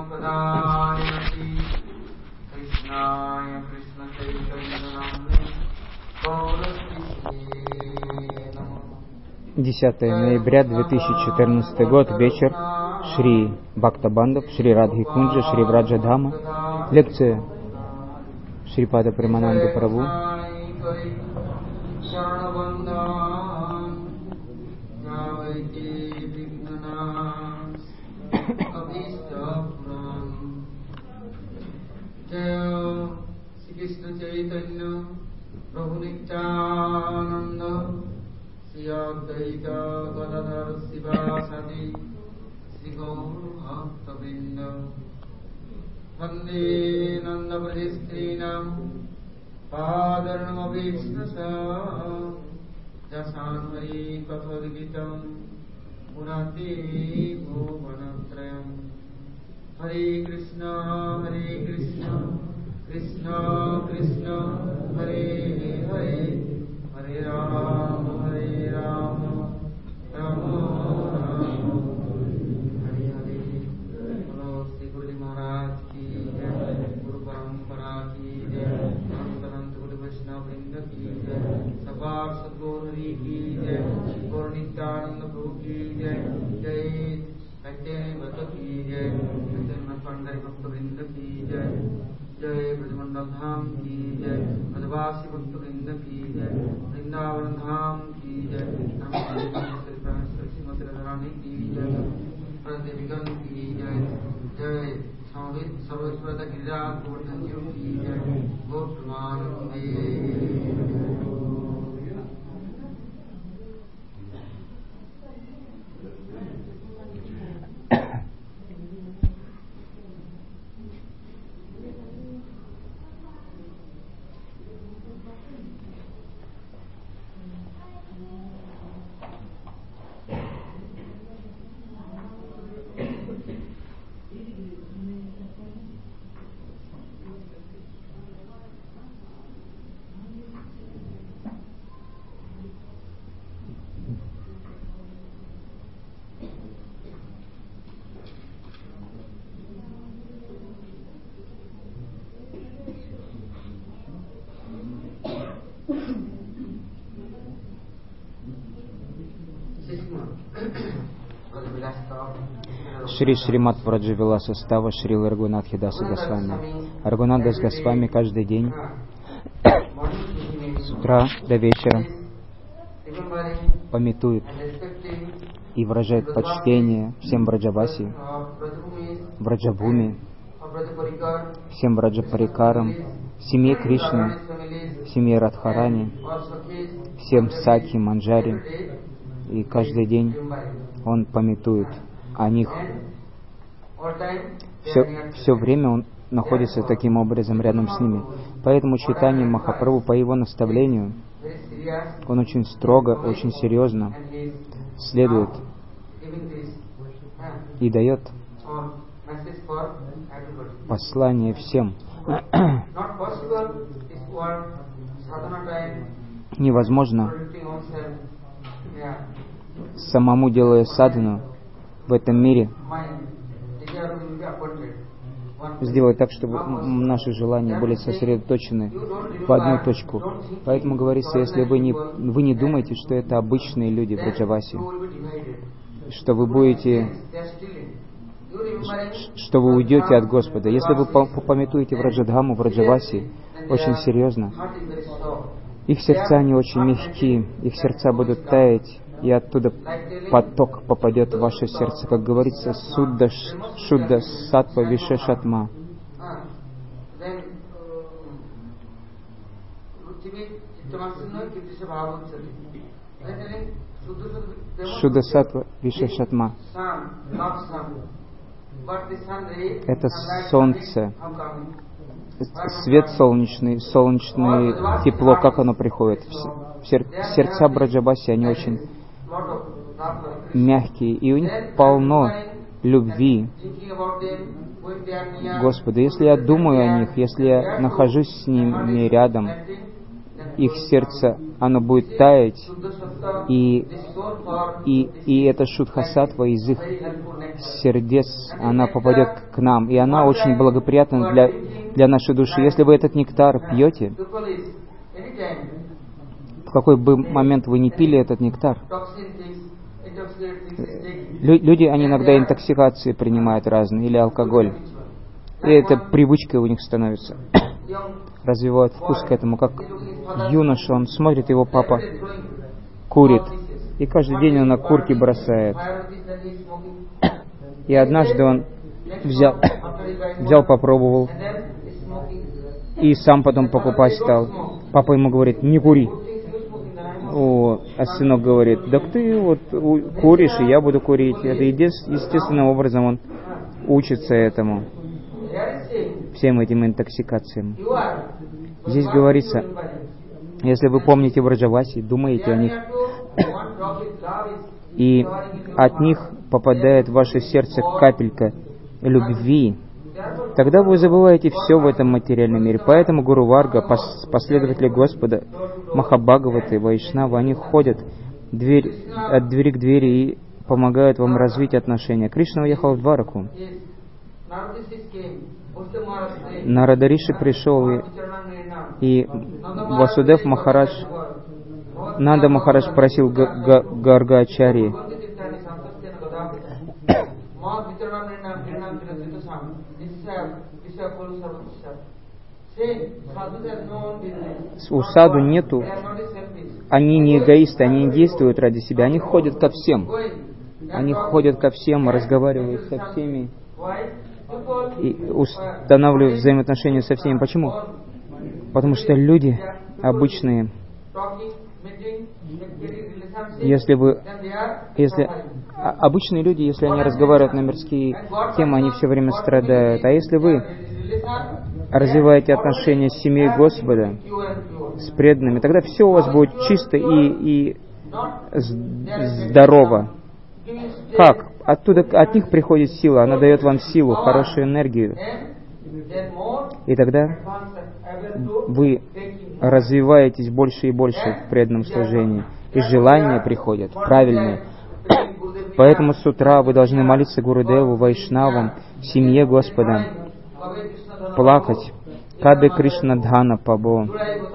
ноября 2014 год, вечер, Шри Бхактабандав, Шри Радхикунджа, Шри Враджадхама, лекция Шрипада Премананды Прабху. Vande Nanda Prajistrinam Padarnamabhishnasa Jasanvari Kathodigitam Murati Bhuvanatrayam Hare Krishna Krishna Krishna Hare Hare Hare Rama Rama जय ब्रजमंडल धाम की जय, ब्रजवासी भक्तवृंद की जय, वृंदावन धाम की जय, श्रीमती राधारानी की जय, प्रदेविगण की जय, जय सर्वेश्वर गिरिराज गोवर्धन जी की जय, गौर प्रमानंदे। Шри Шримад Враджавиласа Става Шрила Рагунатхи Даса Госвами. Рагунат Дас Госвами каждый день с утра до вечера памятует и выражает почтение всем Браджаваси, Браджабхуми, всем Браджапарикарам, семье Кришны, семье Радхарани, всем Саки, Манджари. И каждый день он памятует о них. Все время он находится таким образом рядом с ними. Поэтому Чайтанья Махапрабху, по его наставлению, он очень строго, очень серьезно следует и дает послание всем. Невозможно, самому делая садхану в этом мире, сделать так, чтобы наши желания были сосредоточены в одну точку. Поэтому говорится, если вы не думаете, что это обычные люди в Браджаваси, что вы уйдете от Господа. Если вы попамятуете Враджадхаму, Враджаваси очень серьезно, их сердца не очень мягкие, их сердца будут таять, и оттуда поток попадет в ваше сердце, как говорится, Судда Шудда Саттва Вишешатма. Шудда Саттва Вишешатма. Это солнце, свет солнечный, солнечное тепло, как оно приходит. Сердца Браджабаси, они очень мягкие, и у них полно любви Господа. Если я думаю о них, если я нахожусь с ними рядом, их сердце, оно будет таять, и это Шудха-саттва из их сердец, она попадет к нам, и она очень благоприятна для нашей души. Если вы этот нектар пьете, в какой бы момент вы не пили этот нектар, люди, они иногда интоксикации принимают разные, или алкоголь, и это привычкой у них становится. Развивают вкус к этому, как юноша, он смотрит, его папа курит, и каждый день он окурки бросает. И однажды он взял, попробовал, и сам потом покупать стал. Папа ему говорит: не кури. А сынок говорит: так ты вот куришь, и я буду курить. Это естественным образом он учится этому, всем этим интоксикациям. Здесь говорится, если вы помните Враджаваси, думаете о них, и от них попадает в ваше сердце капелька любви, тогда вы забываете все в этом материальном мире. Поэтому Гуру Варга, последователи Господа, Махабхагаваты, Вайшнавы, они ходят от двери к двери и помогают вам развить отношения. Кришна уехал в Двараку. Нарада Риши пришел, и Васудев Махарадж, Нанда Махарадж просил Гарга-ачарьи: у саду нету, они не эгоисты, они не действуют ради себя, они ходят ко всем. Они ходят ко всем, разговаривают со всеми и устанавливают взаимоотношения со всеми. Почему? Потому что люди обычные, обычные люди, если они разговаривают на мирские темы, они все время страдают. А если вы развиваете отношения с семьей Господа, с преданными, тогда все у вас будет чисто и здорово. Как? От них приходит сила, она дает вам силу, хорошую энергию. И тогда вы развиваетесь больше и больше в преданном служении. И желания приходят правильные. Поэтому с утра вы должны молиться Гурудеву, Вайшнавам, семье Господа, плакать. Кабе Кришна Дхана Пабо.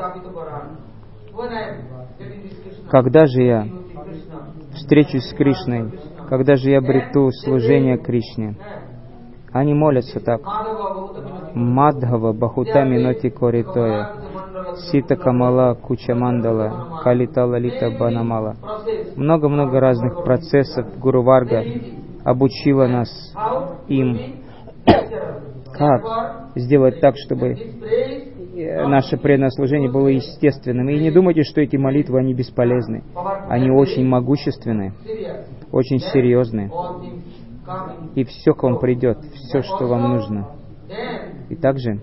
Когда же я встречусь с Кришной? Когда же я обрету служение Кришне? Они молятся так. Мадхава Бахута Миноти Коритоя, Сита Камала Кучамандала, Калита Лалита Банамала. Много-много разных процессов Гуру Варга обучила нас им. Как сделать так, чтобы наше преданное служение было естественным? И не думайте, что эти молитвы, они бесполезны. Они очень могущественны, очень серьезны. И все к вам придет, все, что вам нужно. И также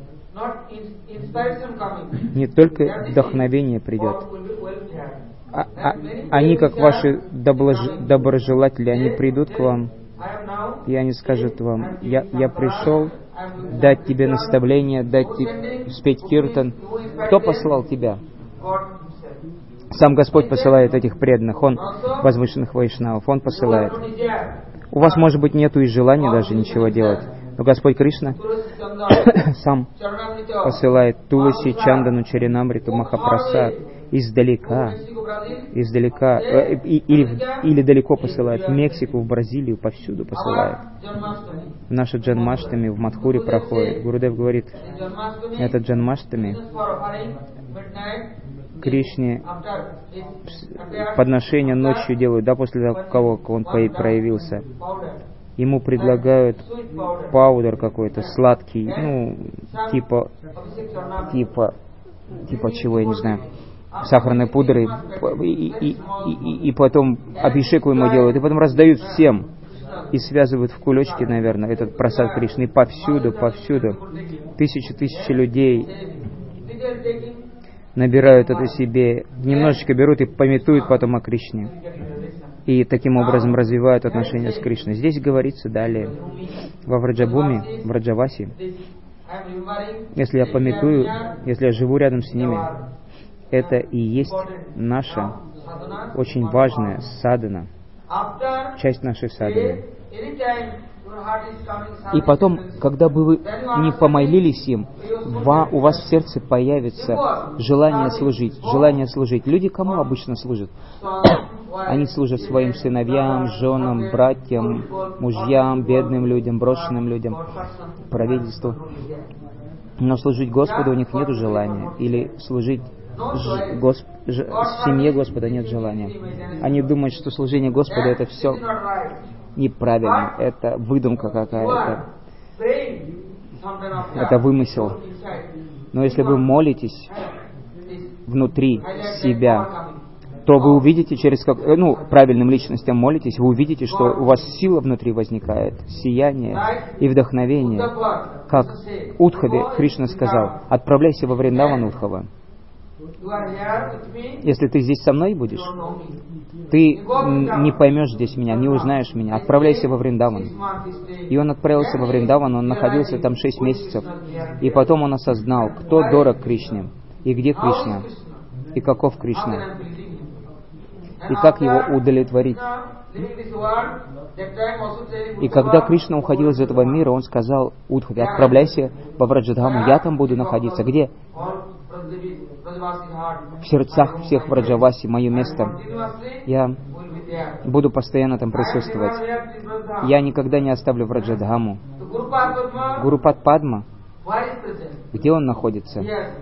не только вдохновение придет. Они, как ваши доброжелатели, они придут к вам, и они скажут вам: я пришел дать тебе наставление, спеть киртан. Кто послал тебя? Сам Господь посылает этих преданных, Он возвышенных вайшнавов, Он посылает. У вас, может быть, нету и желания даже ничего делать, но Господь Кришна сам посылает Туласи, Чандану, Чаринамриту, Махапрасад издалека, или далеко посылает, в Мексику, в Бразилию, повсюду посылает. Наша Джанмаштами в Мадхуре проходит. Гурудев говорит, это Джанмаштами Кришне подношения ночью делают, после того, как он проявился. Ему предлагают паудер какой-то сладкий, типа чего, я не знаю, сахарной пудры, и потом абхишеку ему делают, и потом раздают всем, и связывают в кулечки, наверное, этот прасад Кришны, и повсюду, тысячи людей набирают это себе, немножечко берут и памятуют потом о Кришне. И таким образом развивают отношения с Кришной. Здесь говорится далее, во Враджабуме, в Враджаваси, если я памятую, если я живу рядом с ними, это и есть наша очень важная садхана, часть нашей садханы. И потом, когда бы вы не помолились им, у вас в сердце появится желание служить. Люди кому обычно служат? Они служат своим сыновьям, женам, братьям, мужьям, бедным людям, брошенным людям, правительству. Но служить Господу у них нет желания. Или служить семье Господа нет желания. Они думают, что служение Господу это все неправильно. Это выдумка какая-то. Это вымысел. Но если вы молитесь внутри себя, то вы увидите правильным личностям молитесь, вы увидите, что у вас сила внутри возникает, сияние и вдохновение. Как Удхаве Кришна сказал: «Отправляйся во Вриндаван, Удхава. Если ты здесь со мной будешь, ты не поймешь здесь меня, не узнаешь меня. Отправляйся во Вриндаван». И он отправился во Вриндаван, он находился там 6 месяцев. И потом он осознал, кто дорог Кришне, и где Кришна, и каков Кришна, и как его удовлетворить. И когда Кришна уходил из этого мира, он сказал Удхаве: «Отправляйся во Враджадхаму, я там буду находиться». Где? В сердцах всех Враджаваси, мое место. Я буду постоянно там присутствовать. Я никогда не оставлю Враджадхаму. Гурупад Падма, где он находится?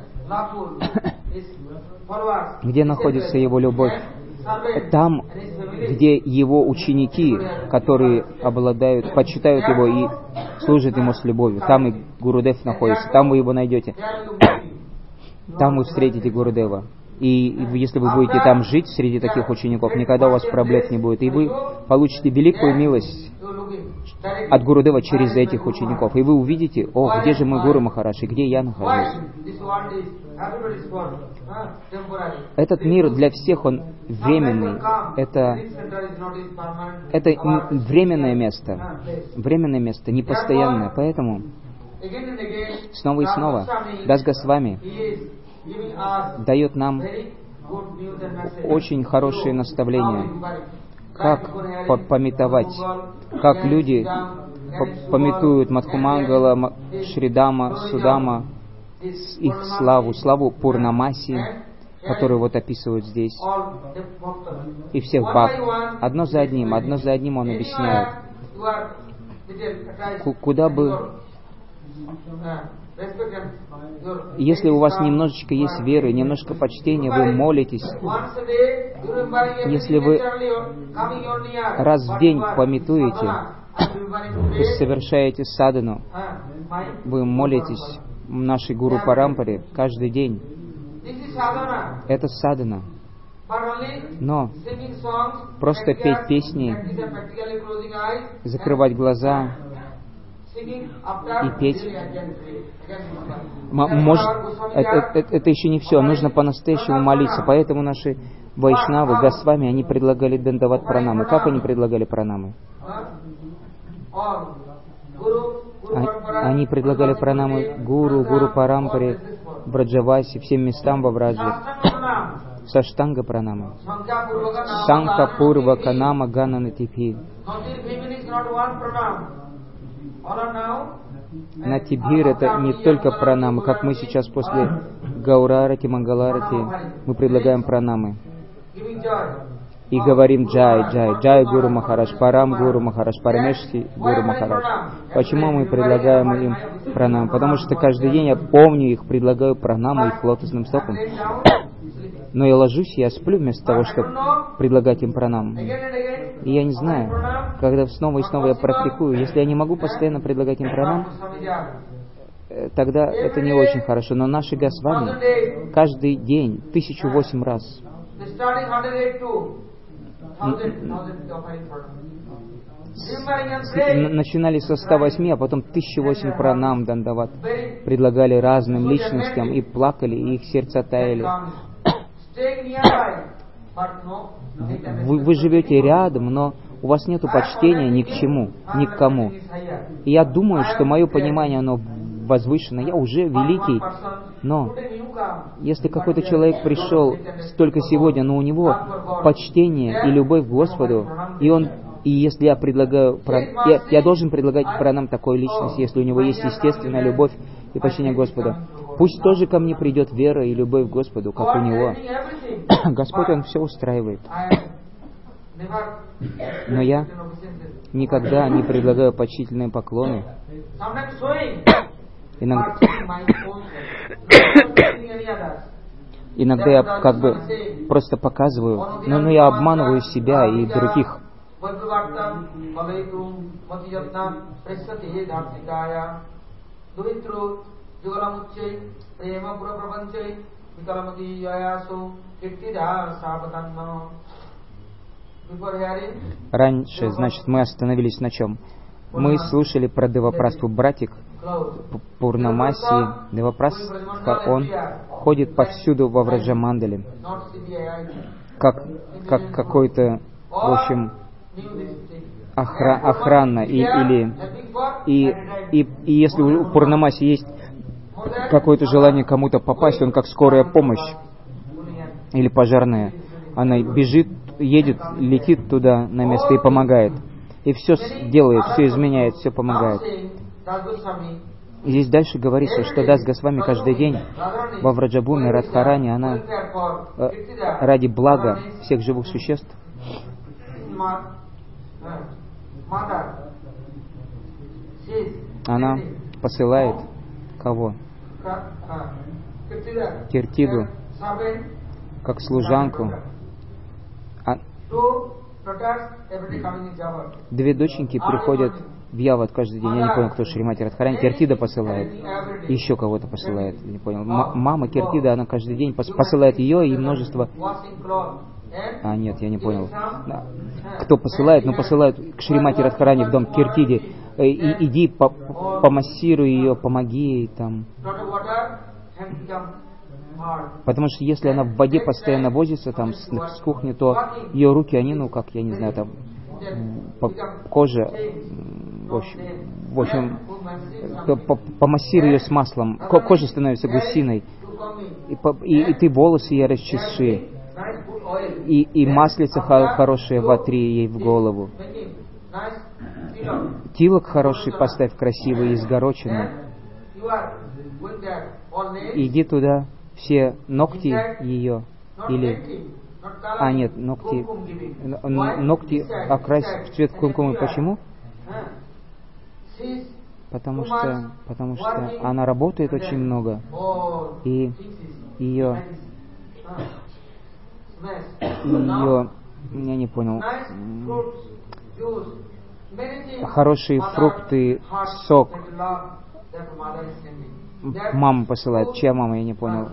Где находится его любовь? Там, где его ученики, которые почитают его и служат ему с любовью. Там и Гурудев находится, там вы его найдете. Там вы встретите Гурудева. И если вы будете там жить среди таких учеников, никогда у вас проблем не будет. И вы получите великую милость от Гурудева через этих учеников. И вы увидите: о, где же мой Гуру Махарадж, и где я нахожусь. Этот мир для всех, он временный. Это временное место, непостоянное. Поэтому снова и снова Дас Госвами дает нам очень хорошие наставления, как памятовать, как люди памятуют Мадхумангала, Шридама, Судама, их славу Пурнамаси, которую вот описывают здесь, и всех бхакт. Одно за одним он объясняет. Куда бы... Если у вас немножечко есть веры, немножко почтения, вы молитесь, если вы раз в день памятуете, вы совершаете садану, вы молитесь нашей Гуру Парампаре каждый день. Это садана. Но просто петь песни, закрывать глаза и петь, это еще не все. Нужно по-настоящему молиться. Поэтому наши вайшнавы, Госвами, они предлагали дандават пранамы. Как они предлагали пранамы? Они предлагали пранамы Гуру Парампаре, Браджаваси, всем местам во Враджи. Саштанга пранамы. Санха Пурва Канама Ганана Типхи. Натибхир — это не только пранамы, как мы сейчас после Гаурарати, Мангаларати, мы предлагаем пранамы. И говорим Джай Гуру Махарадж, Парам Гуру Махарадж, Парамешти Гуру Махарадж. Почему мы предлагаем им пранамы? Потому что каждый день я помню их, предлагаю пранамы их лотосным стопам. Но я ложусь, я сплю вместо того, чтобы предлагать им пранам. И я не знаю, когда снова и снова я практикую, если я не могу постоянно предлагать им пранам, тогда это не очень хорошо. Но наши Госвами каждый день 1008 раз начинали со 108, а потом 1008 пранам дандават предлагали разным личностям и плакали, и их сердца таяли. Вы живете рядом, но у вас нет почтения ни к чему, ни к кому. И я думаю, что мое понимание, оно возвышено. Я уже великий, но если какой-то человек пришел только сегодня, но у него почтение и любовь к Господу, и он И если я предлагаю, я должен предлагать пранам такой личности, если у него есть естественная любовь и почтение Господа. Пусть тоже ко мне придет вера и любовь к Господу, как у него. Господь, Он все устраивает. Но я никогда не предлагаю почтительные поклоны. Иногда я как бы просто показываю, но я обманываю себя и других. Раньше, значит, мы остановились на чем? Мы слушали про Девапрастху братик Пурнамаси. Девапрастха, он ходит повсюду во Враджамандале, как какой-то, в общем, охрана, и если у Пурнамаси есть какое-то желание кому-то попасть, он как скорая помощь или пожарная. Она бежит, едет, летит туда на место и помогает. И все делает, все изменяет, все помогает. И здесь дальше говорится, что Дас Госвами каждый день во Враджабхуми Радхарани, она ради блага всех живых существ, она посылает кого? Киртиду, как служанку. Две доченьки приходят в Яват каждый день. Я не понял, кто Шримати Радхарани. Киртида посылает. Еще кого-то посылает. Я не понял. Мама Киртида, она каждый день посылает ее и множество... Нет, я не понял. Кто посылает? Посылают к Шримати Радхарани в дом Киртиде. Иди, помассируй ее, помоги ей там. Потому что если она в воде постоянно возится там с кухни, то ее руки, они, как я не знаю, там кожа, в общем, помассируй ее с маслом, кожа становится гусиной, и ты волосы ей расчеши, и маслица хорошее вотри ей в голову, тилок хороший поставь, красивый, изгороченный, иди туда, все ногти ее, или... нет, ногти окрась в цвет кумкумы. Почему? Потому что она работает очень много, и ее, я не понял, хорошие фрукты, сок, мама посылает. Чья мама, я не понял.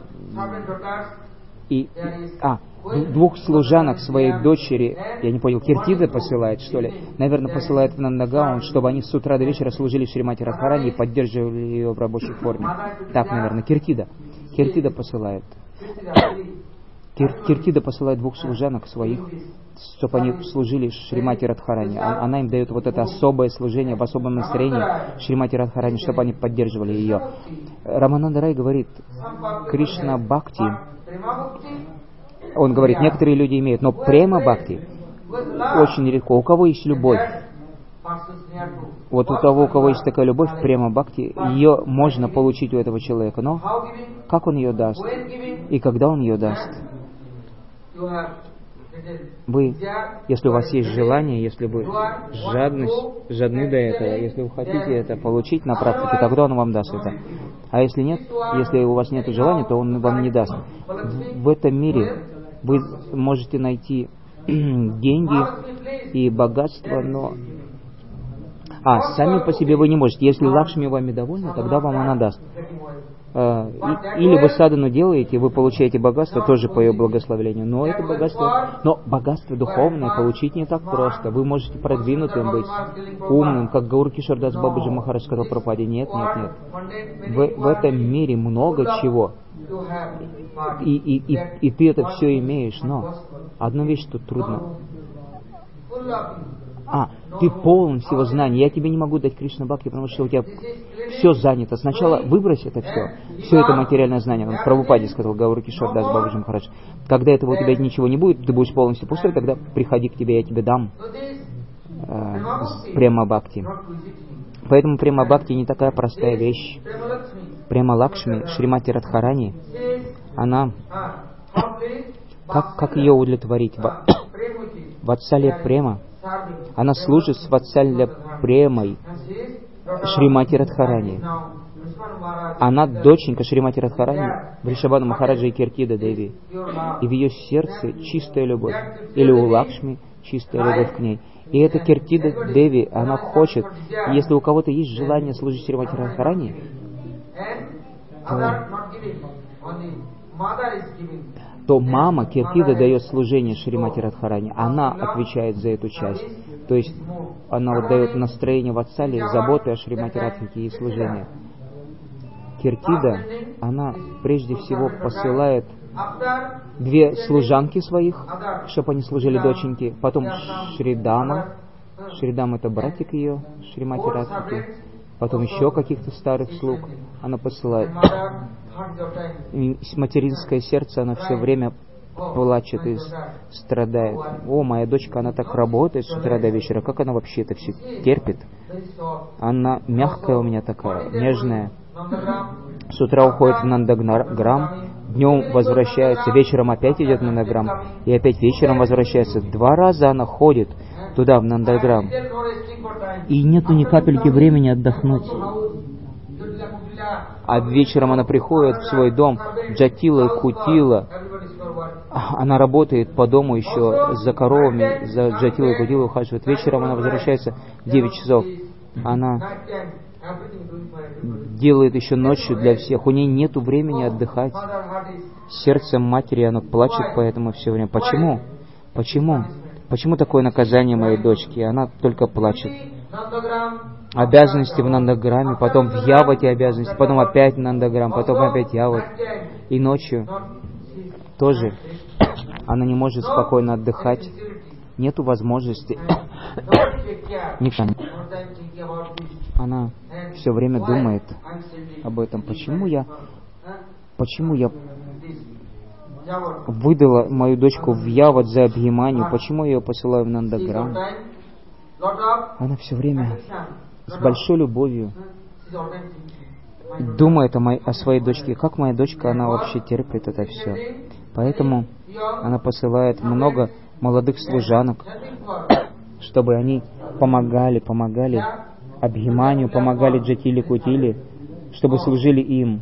Двух служанок своей дочери, я не понял, Киртида посылает, что ли? Наверное, посылает в Нандагаон, чтобы они с утра до вечера служили в Шримати Радхарани и поддерживали ее в рабочей форме. Так, наверное, Киртида посылает. Киртида посылает двух служанок своих, чтобы они служили Шримати Радхарани. Она им дает вот это особое служение, в особом настроении Шримати Радхарани, чтобы они поддерживали ее. Рамананда Рай говорит, Кришна Бхакти, он говорит, некоторые люди имеют, но према Бхакти очень редко. У кого есть любовь? Вот у того, у кого есть такая любовь, према Бхакти, ее можно получить у этого человека, но как он ее даст? И когда он ее даст? Вы, если у вас есть желание, если вы жадны до этого, если вы хотите это получить на практике, тогда он вам даст это. А если нет, если у вас нет желания, то он вам не даст. В этом мире вы можете найти деньги и богатство, но... сами по себе вы не можете. Если Лакшми вами довольна, тогда вам она даст. Или вы садану делаете, вы получаете богатство тоже по ее благословению. Но это богатство духовное получить не так просто. Вы можете продвинутым быть, умным, как Гаур Кишор Дас Бабаджи Махарадж сказал Прабхупаде. Нет. В этом мире много чего. И ты это все имеешь, но одну вещь тут трудно. Ты полон всего знаний. Я тебе не могу дать Кришна Бхакти, потому что у тебя все занято. Сначала выбрось это все. Все это материальное знание. Он в Прабхупаде сказал Гаур Кишор Дас Бабаджи Махарадж. Когда этого у тебя ничего не будет, ты будешь полностью пустой, тогда приходи к тебе, я тебе дам. Према Бхакти. Поэтому Према Бхакти не такая простая вещь. Према Лакшми, Шримати Радхарани, она, как ее удовлетворить? Ватсалья Према, она служит с Ватсалья Премой Шримати Радхарани. Она доченька Шримати Радхарани, Вришабхану Махараджа и Киртида Деви. И в ее сердце чистая любовь. Или у Лакшми чистая любовь к ней. И эта Киртида Деви, она хочет, если у кого-то есть желание служить Шримати Радхарани, то мама Киртида дает служение Шримати Радхарани. Она отвечает за эту часть. То есть она вот дает настроение Ватсали, заботы о Шримати Радхаке и служение. Киртида, она прежде всего посылает 2 служанки своих, чтобы они служили доченьке, потом Шридама. Шридам — это братик ее, Шримати Радхаки. Потом еще каких-то старых слуг она посылает. И материнское сердце, оно все время плачет и страдает. О, моя дочка, она так работает с утра до вечера, как она вообще это все терпит? Она мягкая у меня такая, нежная. С утра уходит в Нандаграм, днем возвращается, вечером опять идет в Нандаграм, и опять вечером возвращается. 2 раза она ходит туда, в Нандаграм, и нету ни капельки времени отдохнуть. А вечером она приходит в свой дом, Джатила и Кутила. Она работает по дому еще за коровами, за Джатилой и Кутилой ухаживает. Вечером она возвращается в 9 часов. Она делает еще ночью для всех. У нее нету времени отдыхать. Сердце матери, оно плачет поэтому все время. Почему? Почему? Почему такое наказание моей дочки? Она только плачет. Обязанности в Нандаграме, потом в Явате обязанности, потом опять Нандаграм, потом опять Яват. И ночью тоже она не может спокойно отдыхать. Нету возможности. Она все время думает об этом. Почему я выдала мою дочку в Яват за Абхиманию? Почему я ее посылаю в Нандаграм? Она все время с большой любовью думает о своей дочке. Как моя дочка, она вообще терпит это все. Поэтому она посылает много молодых служанок, чтобы они помогали Абхиманию, помогали Джатиле Кутиле, чтобы служили им.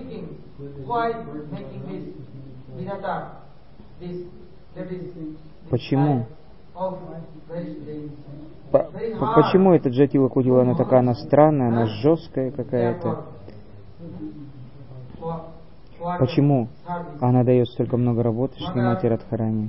Почему? Почему эта Джатила Кутила, она такая, она странная, она жесткая какая-то? Почему она дает столько много работы Шримати Радхарани?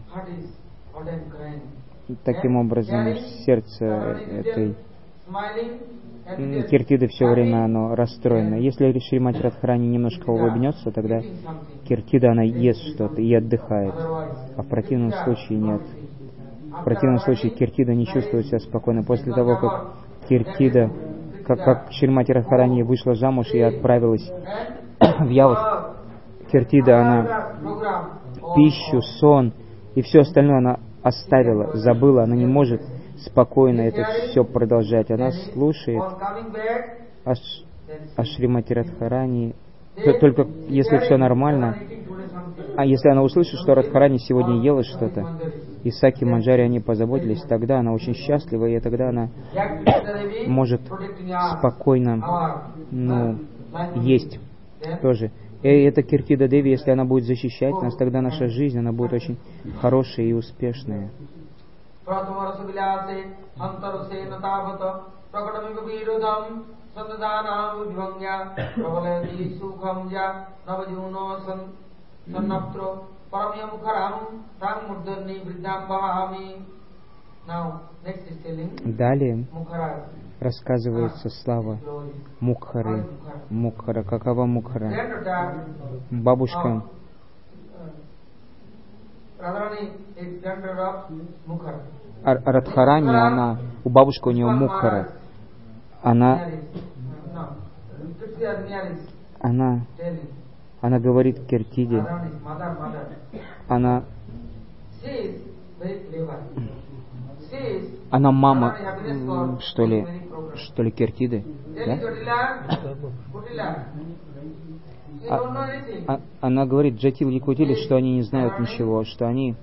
И таким образом сердце этой Киртиды все время оно расстроено. Если Шримати Радхарани немножко улыбнется, тогда Киртида, она ест что-то и отдыхает. А в противном случае нет. В противном случае Киртида не чувствует себя спокойно. После того, как Киртида, как Шримати Радхарани вышла замуж и отправилась в Яват, Киртида, она пищу, сон и все остальное она оставила, забыла, она не может спокойно это все продолжать. Она слушает о Шримати Радхарани, только если все нормально. А если она услышит, что Радхарани сегодня ела что-то, и Саки Манджари они позаботились, тогда она очень счастлива, и тогда она может спокойно есть тоже. И эта Киртида Деви, если она будет защищать нас, тогда наша жизнь, она будет очень хорошая и успешная. Далее рассказывается слава Мукхары. Мукхара. Какова Мукхара? Бабушка Радхарани, она, у бабушки у нее Мукхара. Она говорит Киртиде, Она мама, что ли Киртиды, да? Она говорит Джатил и Кутили, что они не знают ничего, что они...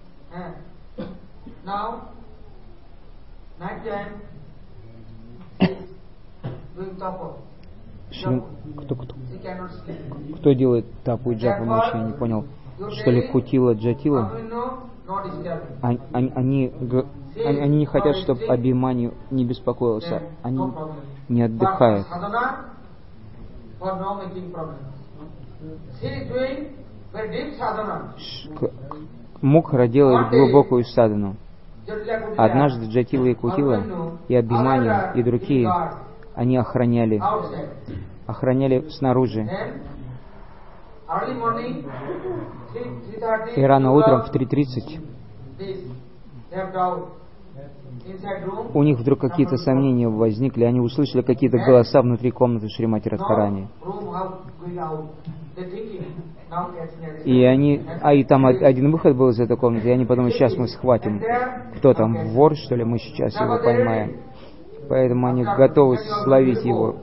Кто делает тапу и джапу ночью, я не понял. Что ли Кутила, Джатила? Они не хотят, чтобы Абхиманью не беспокоился. Они не отдыхают. Мукхара делает глубокую садану. Однажды Джатила и Кутила, и Абхиманью, и другие, они охраняли снаружи. И рано утром в 3:30 у них вдруг какие-то сомнения возникли, они услышали какие-то голоса внутри комнаты Шримати Радхарани. И там один выход был из этой комнаты, и они подумали, сейчас мы схватим. Кто там, вор, что ли, мы сейчас его поймаем. Поэтому они готовы словить его.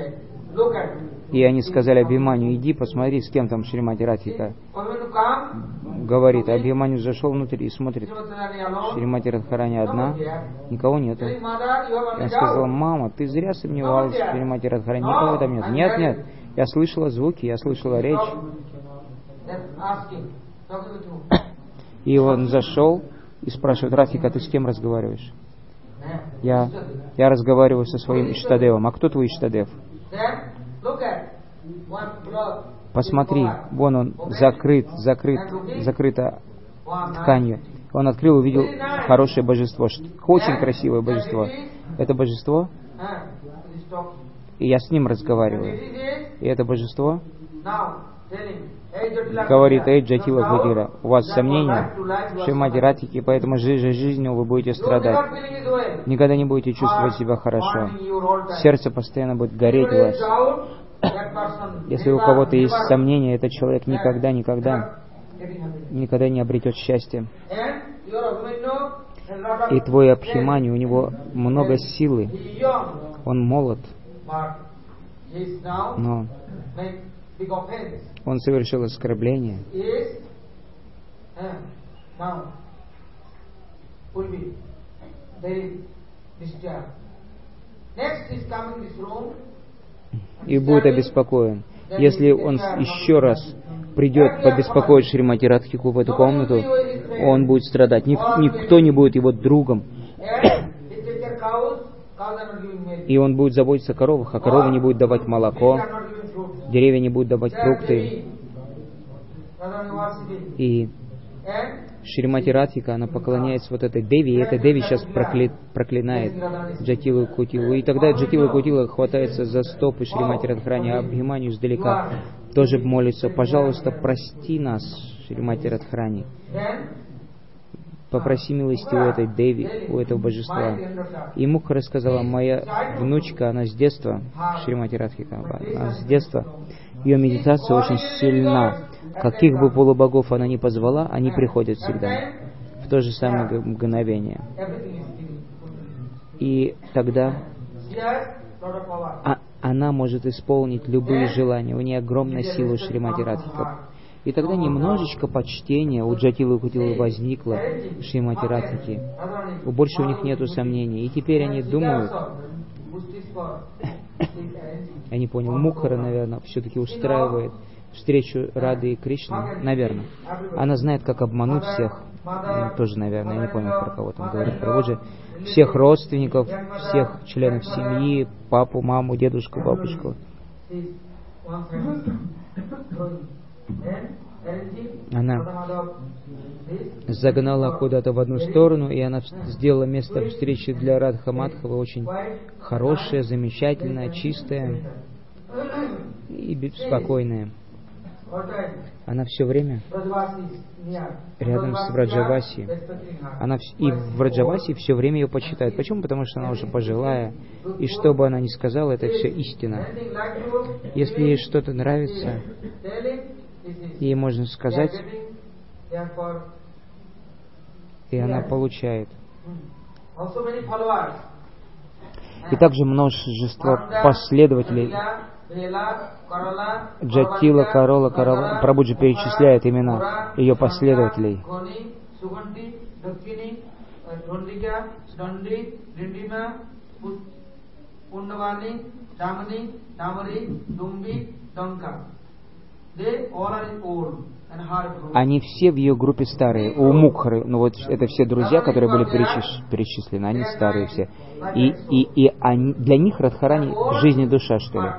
И они сказали Абхиманью, иди посмотри, с кем там Шримати Радхика говорит. Абхиманью зашел внутрь и смотрит. Шримати Радхарани одна, никого нету. Я сказал, мама, ты зря сомневалась, Шримати Радхарани, никого там нет. Нет, я слышала звуки, я слышала речь. И он зашел и спрашивает, Радхика, ты с кем разговариваешь? Я разговариваю со своим Иштадевом. А кто твой Иштадев? Посмотри, вон он, закрыто тканью. Он открыл, увидел хорошее божество, очень красивое божество. Это божество, и я с ним разговариваю. И это божество говорит, эй, Джатила Кутила, у вас сомнения в Шримати Радхике, поэтому жизнью вы будете страдать. Никогда не будете чувствовать себя хорошо. Сердце постоянно будет гореть у вас. Если у кого-то есть сомнения, этот человек никогда не обретет счастья. И твой Абхимани, у него много силы. Он молод, но он совершил оскорбление. И будет обеспокоен. Если он еще раз придет побеспокоить Шримати Радхику в эту комнату, он будет страдать. Никто не будет его другом. И он будет заботиться о коровах, а коровы не будут давать молоко, деревья не будут давать фрукты. И Шримати Радхика, она поклоняется вот этой Деви, и эта Деви сейчас проклинает Джатилу и Кутилу. И тогда Джатила и Кутила хватается за стопы Шримати Радхарани, а Абхиманью издалека тоже молится, пожалуйста, прости нас, Шримати Радхарани. Попроси милости у этой Деви, у этого божества. И Мукха рассказала, моя внучка, она с детства, Шримати Радхика, она с детства, ее медитация очень сильна. Каких бы полубогов она ни позвала, они приходят всегда, в то же самое мгновение. И тогда она может исполнить любые желания, у нее огромная сила у Шримати Радхика. И тогда немножечко почтения у Джатилы и Кутилы возникло в Шримати Радхике. Больше у них нету сомнений. И теперь они думают, я не понял, Мукхара, наверное, все-таки устраивает встречу Рады и Кришны, наверное. Она знает, как обмануть всех. Тоже, наверное, я не понял, про кого там говорит Прабхуджи. Всех родственников, всех членов семьи, папу, маму, дедушку, бабушку. Она загнала куда-то в одну сторону, и она сделала место встречи для Радха Мадхавы очень хорошее, замечательное, чистое и спокойное. Она все время рядом с Враджаваси. И в Враджаваси все время ее почитает. Почему? Потому что она уже пожилая. И что бы она ни сказала, это все истина. Если ей что-то нравится, ей можно сказать, и она получает. И также множество последователей. Джатила, Карола, Прабхуджи перечисляет имена ее последователей. Они все в ее группе старые. У Мукхары, ну вот это все друзья, которые были перечислены, они старые все. И они, для них Радхарани жизнь и душа, что ли.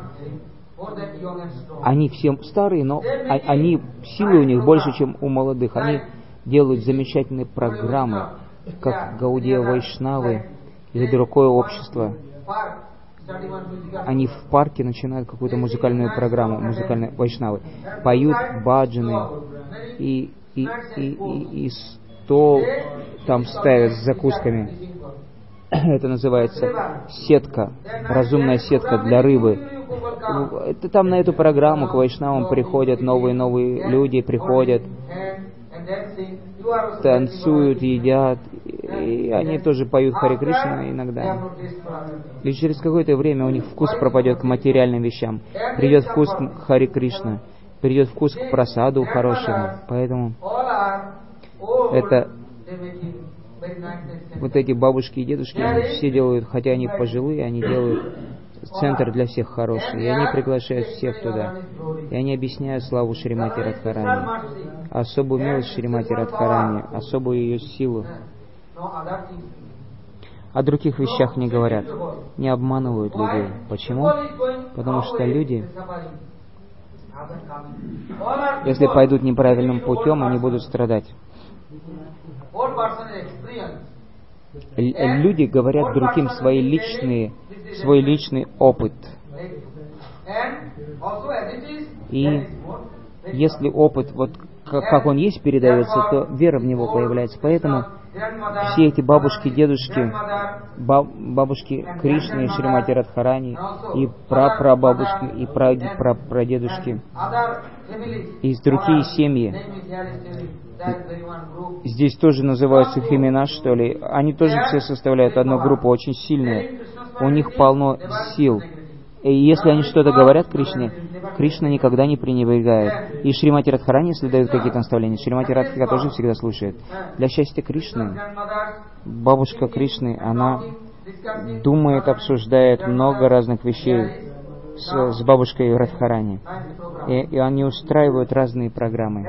Они все старые, но они, силы у них больше, чем у молодых. Они делают замечательные программы, как Гаудия Вайшнавы или другое общество. Они в парке начинают какую-то музыкальную программу, музыкальные вайшнавы, поют баджаны и стол там ставят с закусками. Это называется сетка, разумная сетка для рыбы. Это там на эту программу к вайшнавам приходят новые люди, приходят, танцуют, едят, и они тоже поют Харе Кришна иногда. И через какое-то время у них вкус пропадет к материальным вещам. Придет вкус к Харе Кришна, придет вкус к прасаду хорошему. Поэтому это вот эти бабушки и дедушки, они все делают, хотя они пожилые, они делают центр для всех хороший. И они приглашают всех туда. И они объясняют славу Шримати Радхарани, особую милость Шримати Радхарани, особую ее силу. О других вещах не говорят, не обманывают людей. Почему? Потому что люди, если пойдут неправильным путем, они будут страдать. Люди говорят другим свой личный опыт. И если опыт, вот как он есть, передается, то вера в него появляется. Поэтому все эти бабушки, дедушки, бабушки Кришны и Шримати Радхарани, и прапрабабушки, и прадедушки, и другие семьи, здесь тоже называются их имена, что ли. Они тоже все составляют одну группу, очень сильные. У них полно сил. И если они что-то говорят Кришне, Кришна никогда не пренебрегает. И Шримати Радхарани, если дают какие-то наставления, Шримати Радхика тоже всегда слушает. Для счастья Кришны, бабушка Кришны, она думает, обсуждает много разных вещей с бабушкой Радхарани. И они устраивают разные программы.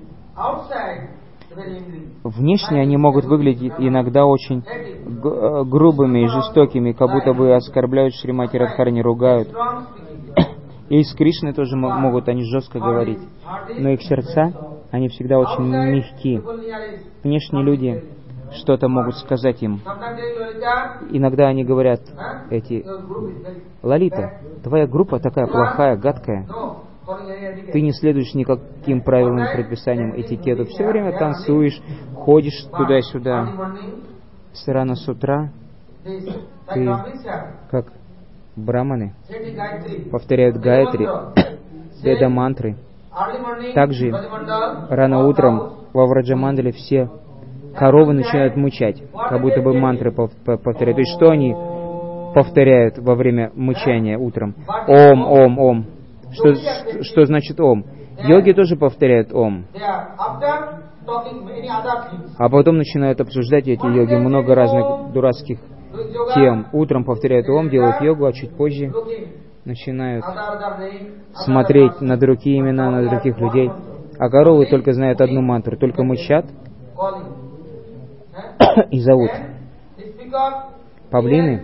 Внешне они могут выглядеть иногда очень грубыми и жестокими, как будто бы оскорбляют Шримати Радхарани, ругают. И с Кришной тоже могут они жестко говорить. Но их сердца, они всегда очень мягкие. Внешние люди что-то могут сказать им. Иногда они говорят, Лалита, твоя группа такая плохая, гадкая. Ты не следуешь никаким правилам, предписаниям, этикету. Все время танцуешь, ходишь туда-сюда. Рано с утра ты, как браманы, повторяют гайатри, веда-мантры. Также рано утром во Враджамандале все коровы начинают мычать, как будто бы мантры повторяют. То есть что они повторяют во время мычания утром? Ом, ом, ом. Что значит ом? Йоги тоже повторяют ом. А потом начинают обсуждать эти йоги много разных дурацких тем. Утром повторяют ом, делают йогу, а чуть позже начинают смотреть на другие имена, на других людей. А коровы только знают одну мантру, только мычат и зовут. Павлины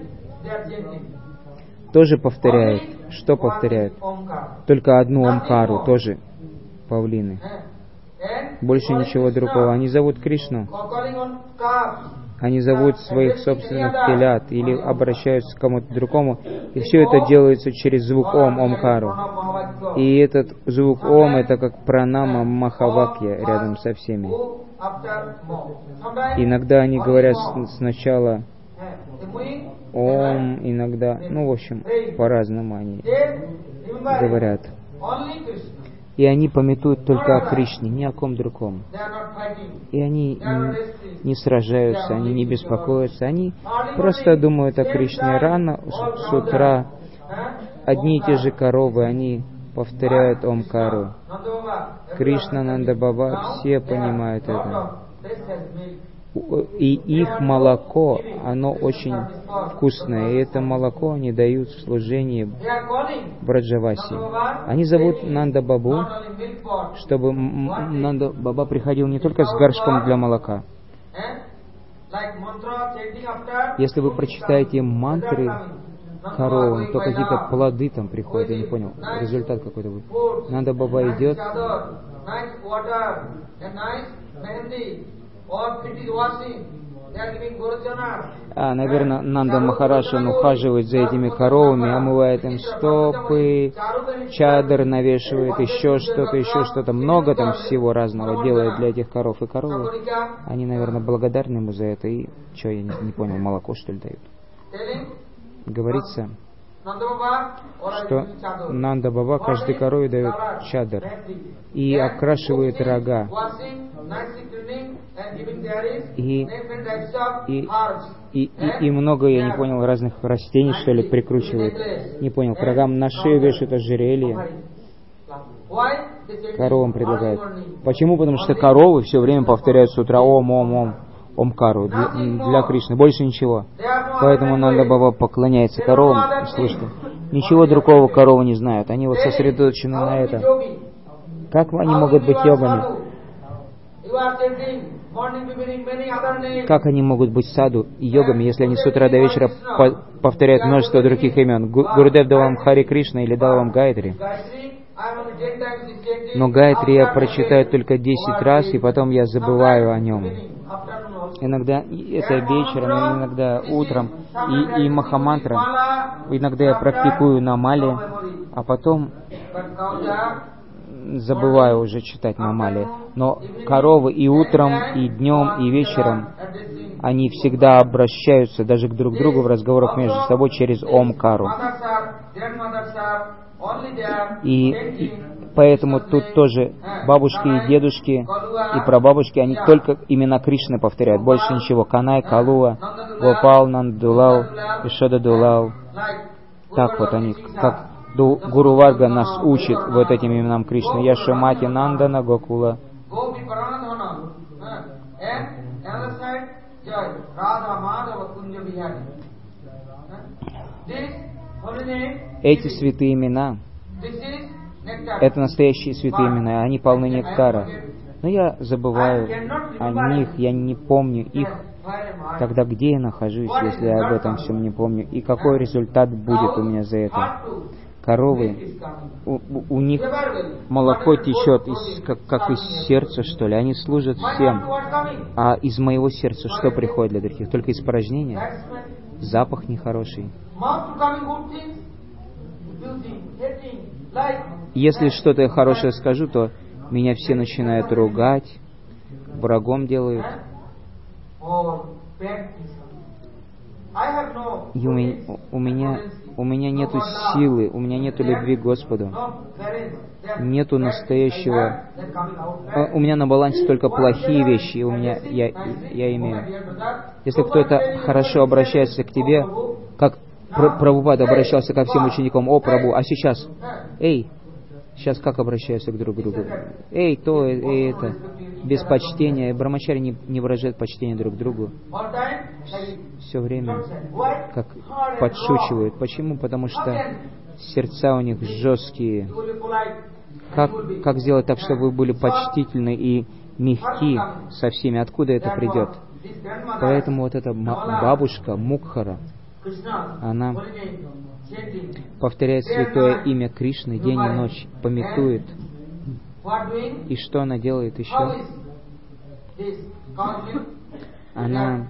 тоже повторяют. Что повторяют? Только одну омкару, тоже павлины. Больше ничего другого. Они зовут Кришну. Они зовут своих собственных телят или обращаются к кому-то другому. И все это делается через звук Ом, Омкару. И этот звук Ом, это как пранама Махавакья рядом со всеми. Иногда они говорят сначала Ом, иногда, в общем, по-разному они говорят. И они памятуют только о Кришне, ни о ком другом. И они не сражаются, они не беспокоятся, они просто думают о Кришне. Рано с утра одни и те же коровы, они повторяют Омкару. Кришна, Нанда Баба, все понимают это. И их молоко, оно очень вкусное, и это молоко они дают в служении Браджаваси. Они зовут Нанда Бабу, чтобы Нанда Баба приходил не только с горшком для молока. Если вы прочитаете мантры коровам, то какие-то плоды там приходят, я не понял, результат какой-то будет. Нанда Баба идет, наверное, Нанда Махарадж, он ухаживает за этими коровами, омывает им стопы, чадр навешивает, еще что-то. Много там всего разного делает для этих коров. И коровы, они, наверное, благодарны ему за это. И, что, я не понял, молоко, что ли, дают? Говорится, что Нанда Баба каждой корове дает чадр и окрашивает рога. И много, я не понял, разных растений, что ли, прикручивает. Не понял, к рогам на шею вешают ожерелье. Коровам предлагают. Почему? Потому что коровы все время повторяют с утра Омкару для Кришны. Больше ничего. Поэтому Нанда Баба поклоняется коровам. Слышите? Ничего другого коровы не знают. Они вот сосредоточены на этом. Как они могут быть йогами? Как они могут быть саду и йогами, если они с утра до вечера повторяют множество других имен? Гурудев дал вам Хари Кришна или дал вам Гайатри? Но Гайатри я прочитаю только 10 раз, и потом я забываю о нем. Иногда это вечером, иногда утром, и Махамантра. Иногда я практикую на мале, а потом забываю уже читать на мале. Но коровы и утром, и днем, и вечером, они всегда обращаются даже к друг другу в разговорах между собой через Омкару. И поэтому тут тоже бабушки и дедушки и прабабушки, они только имена Кришны повторяют, больше ничего. Канай, Калуа, Гопал, Нандулал, Ишода Дулал. Так вот они, как Гуру Варга нас учит вот этим именам Кришны. Яшамати, Нандана, Гокула. Эти святые имена, это настоящие святые имена, они полны нектара. Но я забываю о них, я не помню их, тогда где я нахожусь, если я об этом всем не помню, и какой результат будет у меня за это. Коровы, у них молоко течет как из сердца, что ли, они служат всем. А из моего сердца что приходит для других? Только испражнения? Запах нехороший. Если что-то я хорошее скажу, то меня все начинают ругать, врагом делают. И у меня нету силы, у меня нету любви к Господу. Нету настоящего... У меня на балансе только плохие вещи, я имею. Если кто-то хорошо обращается к тебе, как Прабхупада обращался ко всем ученикам: «О, Прабху, а сейчас, сейчас как обращаются к друг другу? То и это, без почтения». Брамачари не выражают почтения друг другу. Все время как подшучивают. Почему? Потому что сердца у них жесткие. Как сделать так, чтобы вы были почтительны и мягки со всеми? Откуда это придет? Поэтому вот эта бабушка Мукхара, она повторяет святое имя Кришны день и ночь, памятует. И что она делает еще? Она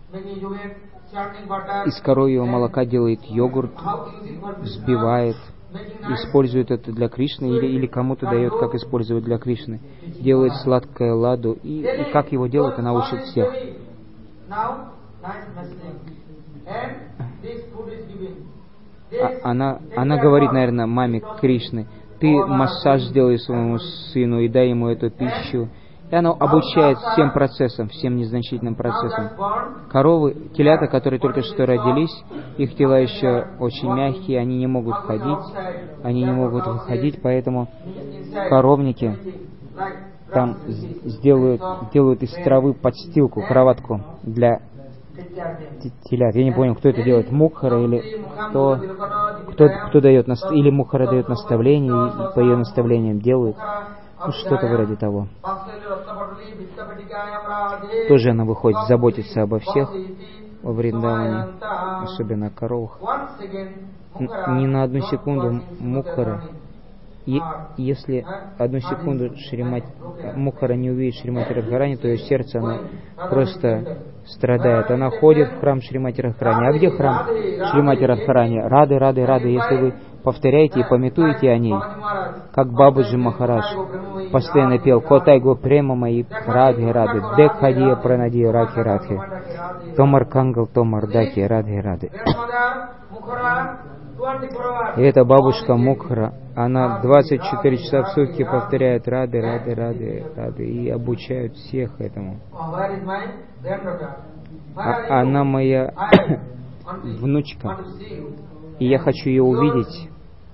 из коровьего молока делает йогурт, взбивает, использует это для Кришны или кому-то дает, как использовать для Кришны. Делает сладкое ладу, и как его делать, она учит всех. Она говорит, наверное, маме Кришны: ты массаж сделай своему сыну и дай ему эту пищу. И оно обучает всем процессам, всем незначительным процессам. Коровы, телята, которые только что родились, их тела еще очень мягкие, они не могут ходить, они не могут выходить, поэтому коровники там делают из травы подстилку, кроватку для телят. Я не понял, кто это делает, Мукхара или кто дает, или Мукхара дает наставление, и по ее наставлениям делают. Ну, что-то вроде того. Тоже она выходит, заботится обо всех во Вриндаване, особенно о коровах. Ни на одну секунду Мукхара, если одну секунду Мукхара не увидит Шримати Радхарани, то ее сердце, оно просто страдает. Она ходит в храм Шримати Радхарани. А где храм Шримати Радхарани? Рады, рады, рады. Если вы повторяете и памятуете о ней, как Бабаджи Махарадж постоянно пел «Котай го према мои радхи рады, декхадия пранади радхи радхи, томар кангал томар даки радхи рады». И эта бабушка Мукхара, она 24 часа в сутки повторяет рады, рады, рады, рады, и обучают всех этому. Она моя внучка, и я хочу ее увидеть.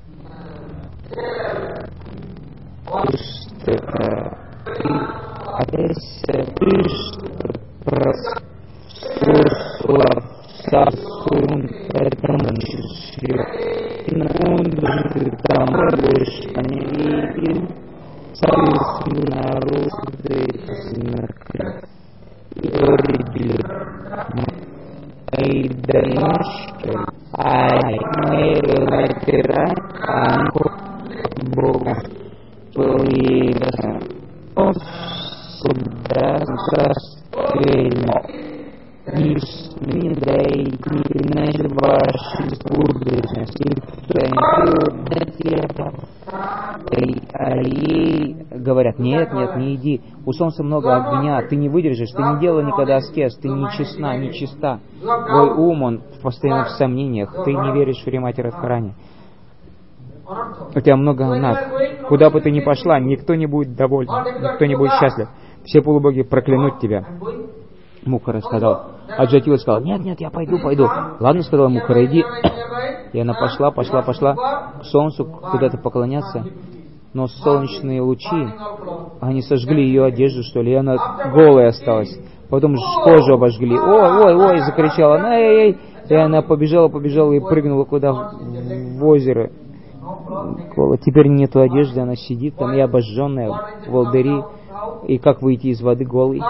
Говорят, нет, нет, не иди, у солнца много огня, ты не выдержишь, ты не делай никогда аскез, ты не честна, не чиста. Твой ум, он постоянно в сомнениях, ты не веришь в Шримати Радхарани. У тебя много анат. Куда бы ты ни пошла, никто не будет доволен, никто не будет счастлив. Все полубоги проклянут тебя. Мукхара сказал. А Джатила сказал, нет, нет, я пойду. Ладно, сказала Мукхара, иди. И она пошла к солнцу куда-то поклоняться. Но солнечные лучи, они сожгли ее одежду, что ли, и она голая осталась. Потом кожу обожгли. Ой, закричала она, эй. И она побежала и прыгнула куда в озеро. Теперь нету одежды, она сидит там и обожженная, в волдыри. И как выйти из воды голой?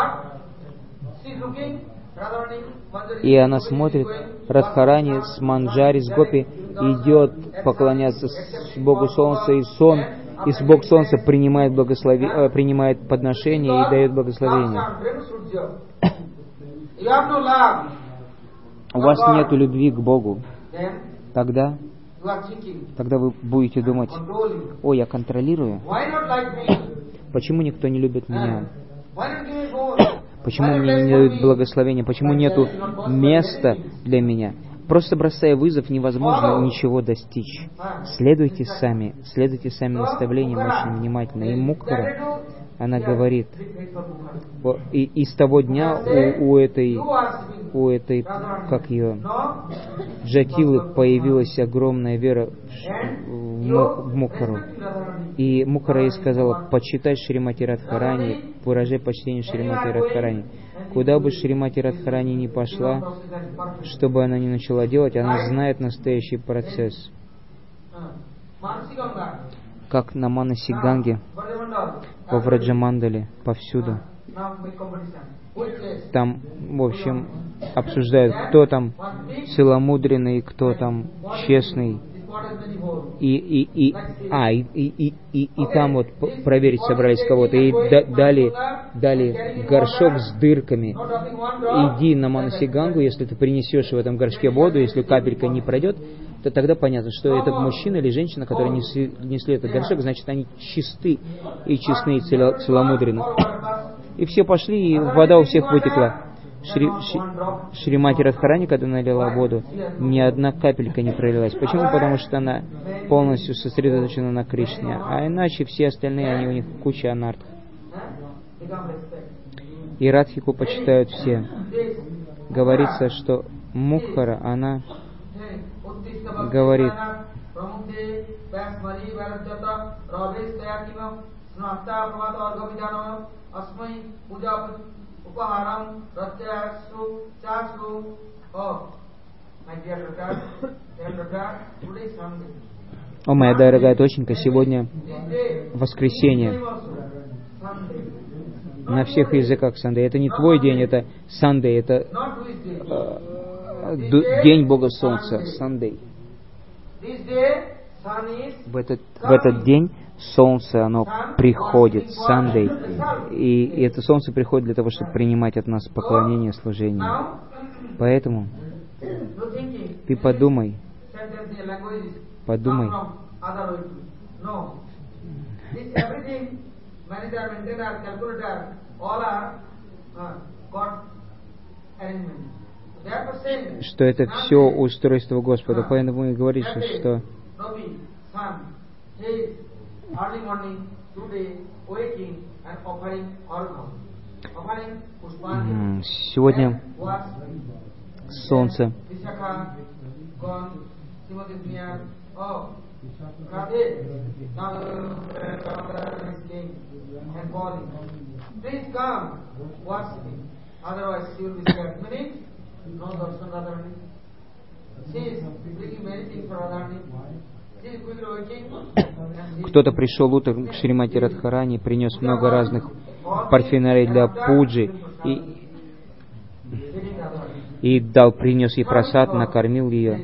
И она смотрит, Радхарани с Манджари, с Гопи идет поклоняться Богу Солнца, и Бог Солнца принимает подношение и дает благословение. У вас нет любви к Богу. Тогда вы будете думать, о, я контролирую. Почему никто не любит меня? Почему мне не дают благословения? Почему нету места для меня? Просто бросая вызов, невозможно ничего достичь. Следуйте сами наставлениям очень внимательно. И Мукхара, она говорит, и с того дня у этой, как ее, Джатилы, появилась огромная вера в Мукхару. И Мукхара ей сказала, почитай Шримати Радхарани, выражай почтение Шримати Радхарани. Куда бы Шримати Радхарани ни пошла, что бы она ни начала делать, она знает настоящий процесс. Как на Манаси Ганге, во Враджамандале, повсюду. Там, в общем, обсуждают, кто там целомудренный, кто там честный. И там вот проверить собрались кого-то. И дали горшок с дырками. Иди на Манаси Гангу, если ты принесешь в этом горшке воду, если капелька не пройдет, то тогда понятно, что этот мужчина или женщина, которые несли этот горшок, значит, они чисты и честны и целомудренны. И все пошли, и вода у всех вытекла. Шримати Радхарани, когда налила воду, ни одна капелька не пролилась. Почему? Потому что она полностью сосредоточена на Кришне. А иначе все остальные, они у них куча анартх. И Радхику почитают все. Говорится, что Мукхара, она говорит: «О, моя дорогая доченька, сегодня воскресенье». На всех языках Сандей. Это не твой день, это Сандей, это день Бога Солнца, Сандей. В этот день Солнце, оно приходит, Сандей. И это Солнце приходит для того, чтобы принимать от нас поклонение, служение. Поэтому ты подумай, что это все устройство Господа. Поэтому и говорится, что сегодня Солнце Кто-то пришел утром к Шримати Радхарани, принес много разных парфюмерий для пуджи и принес ей прасад, накормил ее.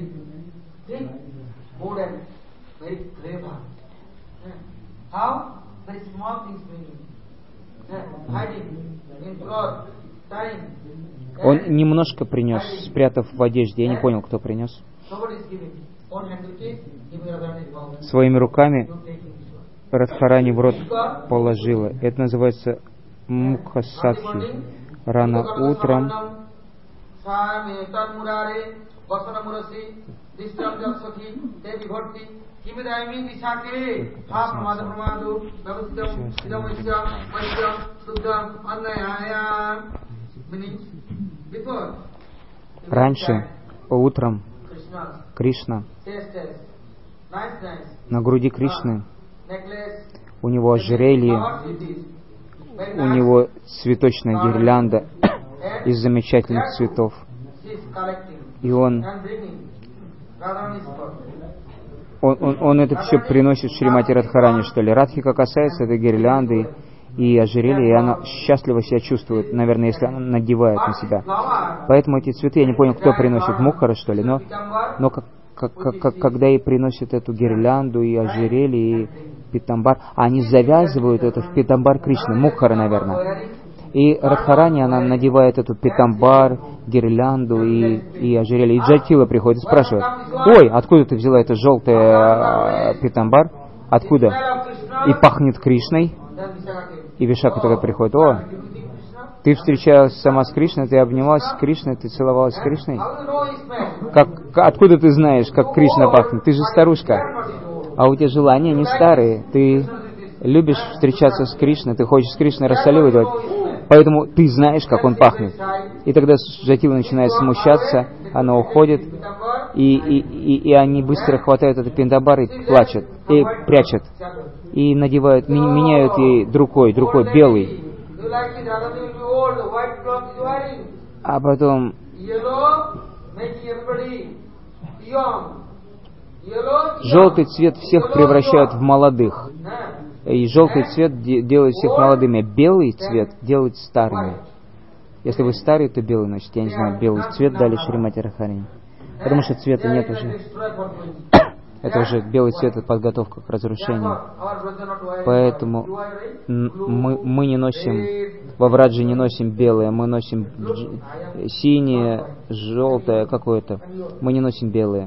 Он немножко принес, спрятав в одежде. Я не понял, кто принес. Своими руками Радхарани в рот положила. Это называется мукхасадхи. Рано утром раньше, утром, Кришна, на груди Кришны, у него ожерелье, у него цветочная гирлянда из замечательных цветов. И он это все приносит Шримати Радхарани, что ли. Радхика касается этой гирлянды и ожерелья, и она счастливо себя чувствует, наверное, если она надевает на себя. Поэтому эти цветы, я не понял, кто приносит, Мукхара, что ли, но когда ей приносят эту гирлянду и ожерелье, и питамбар, они завязывают это в питамбар Кришны, Мукхара, наверное. И Радхарани, она надевает эту питамбар, гирлянду и ожерелье. И Джатила приходит и спрашивает: «Ой, откуда ты взяла это желтое питамбар? Откуда?» И пахнет Кришной. И Вишака тогда приходит: «О, ты встречалась сама с Кришной, ты обнималась с Кришной, ты целовалась с Кришной? Откуда ты знаешь, как Кришна пахнет? Ты же старушка, а у тебя желания не старые. Ты любишь встречаться с Кришной, ты хочешь с Кришной рассаливать, поэтому ты знаешь, как он пахнет». И тогда Джатила начинает смущаться, она уходит, и они быстро хватают этот пиндабар и плачут, и прячут, и надевают, меняют ей другой, белый. А потом желтый цвет всех превращают в молодых. И желтый цвет делает всех молодыми, а белый цвет делает старыми. Если вы старый, то белый, значит, я не знаю, белый цвет дали Шримати Радхарани. Потому что цвета нет уже. Это уже белый цвет, это подготовка к разрушению. Поэтому мы не носим, во Враджи не носим белое, мы носим синее, желтое какое-то. Мы не носим белое.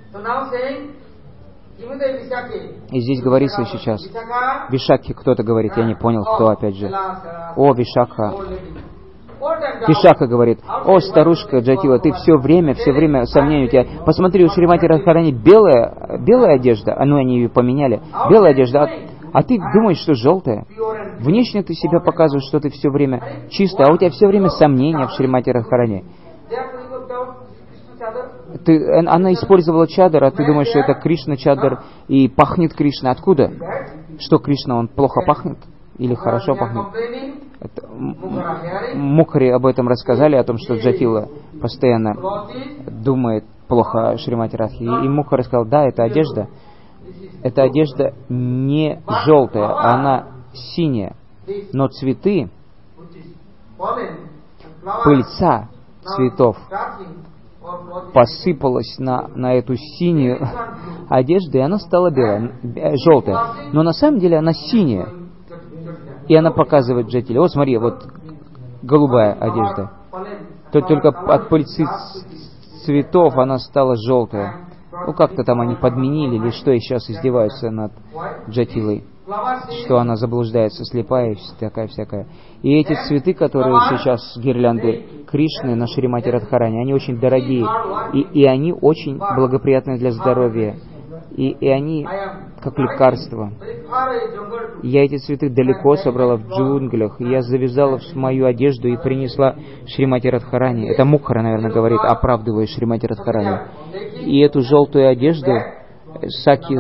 И здесь говорится сейчас, Вишаки кто-то говорит, я не понял, кто опять же. О, Вишака, Вишака говорит: «О, старушка Джатила, ты все время сомнения у тебя. Посмотри, у Шримати Радхарани белая одежда, они ее поменяли, белая одежда, а ты думаешь, что желтая. Внешне ты себя показываешь, что ты все время чистая, а у тебя все время сомнения в Шримати Радхарани. Она использовала чадр, а ты думаешь, что это Кришна чадр, и пахнет Кришна. Откуда? Что Кришна, он плохо пахнет? Или хорошо пахнет?» Мукхари об этом рассказали, о том, что Джатила постоянно думает плохо о Шримати Радхи. И Мукхари сказал: да, это одежда не желтая, а она синяя. Но цветы, пыльца цветов посыпалась на эту синюю одежду, и она стала желтая. Но на самом деле она синяя. И она показывает Джатиле: «О, смотри, вот голубая одежда. Только от пыльцы цветов она стала желтая». Как-то там они подменили, или что, и сейчас издеваются над Джатилой, что она заблуждается, слепая и всякая. И эти цветы, которые сейчас гирлянды Кришны на Шримати Радхарани, они очень дорогие, и они очень благоприятны для здоровья. И они как лекарство. Я эти цветы далеко собрала в джунглях, и я завязала в мою одежду и принесла Шримати Радхарани. Это Мукхара, наверное, говорит, оправдывая Шримати Радхарани. И эту желтую одежду Саки...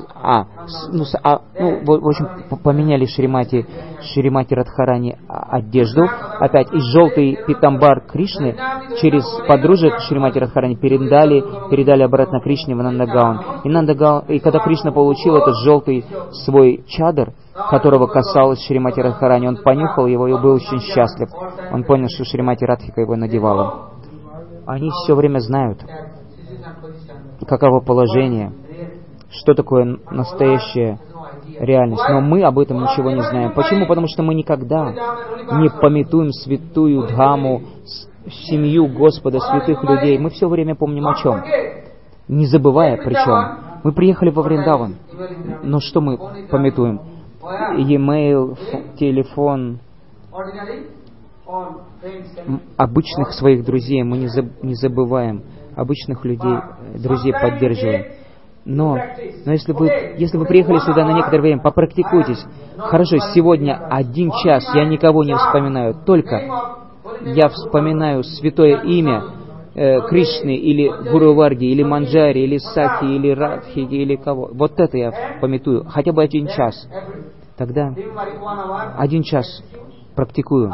в общем, поменяли Шримати Радхарани одежду. Опять из желтый питамбар Кришны через подружек Шримати Радхарани передали обратно Кришне в Нандагаон. И когда Кришна получил этот желтый свой чадр, которого касалась Шримати Радхарани, он понюхал его и был очень счастлив. Он понял, что Шримати Радхика его надевала. Они все время знают, каково положение, что такое настоящая реальность. Но мы об этом ничего не знаем. Почему? Потому что мы никогда не памятуем святую Дхаму, семью Господа, святых людей. Мы все время помним о чем? Не забывая причем. Мы приехали во Вриндаван, но что мы памятуем? E-mail, телефон, обычных своих друзей мы не забываем. Обычных людей, друзей поддерживаем. Но если вы приехали сюда на некоторое время, попрактикуйтесь. Хорошо, сегодня 1 час я никого не вспоминаю, только я вспоминаю святое имя Кришны, или Гуру Варги, или Манджари, или Саки, или Радхи, или кого. Вот это я памятую, хотя бы 1 час. Тогда 1 час практикую.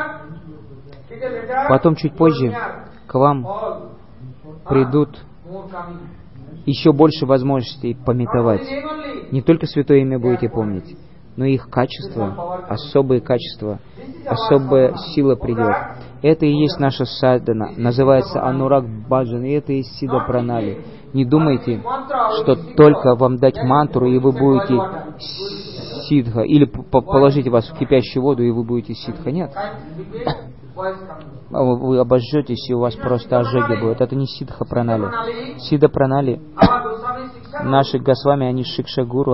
Потом чуть позже к вам придут еще больше возможностей памятовать. Не только святое имя будете помнить, но и их качества, особые качества, особая сила придет. Это и есть наша садхана, называется Анураг Баджан, и это и есть Сидха Пранали. Не думайте, что только вам дать мантру, и вы будете сидха, или положить вас в кипящую воду, и вы будете сидха. Нет. Вы обожжетесь, и у вас просто ожоги будут. Это не Сидха Пранали. Сидха Пранали, наши Госвами, они Шикша Гуру,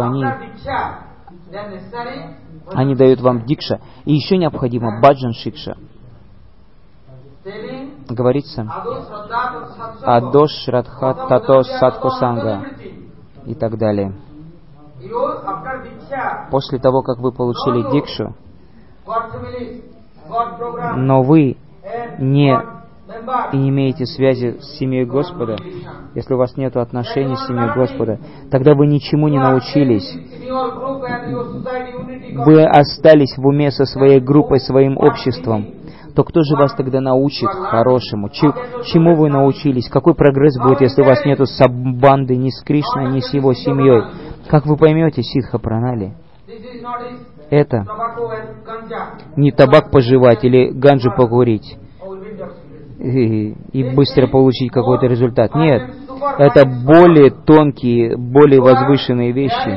они дают вам дикша. И еще необходимо Баджан Шикша. Говорится Адош Радха Тато Садху Санга и так далее. После того, как вы получили дикшу, но вы не имеете связи с семьей Господа, если у вас нет отношений с семьей Господа, тогда вы ничему не научились. Вы остались в уме со своей группой, своим обществом. То кто же вас тогда научит хорошему? Чему вы научились? Какой прогресс будет, если у вас нету саббанды ни с Кришной, ни с его семьей? Как вы поймете Сидха Пранали? Это не табак пожевать или ганджу покурить и быстро получить какой-то результат. Нет, это более тонкие, более возвышенные вещи.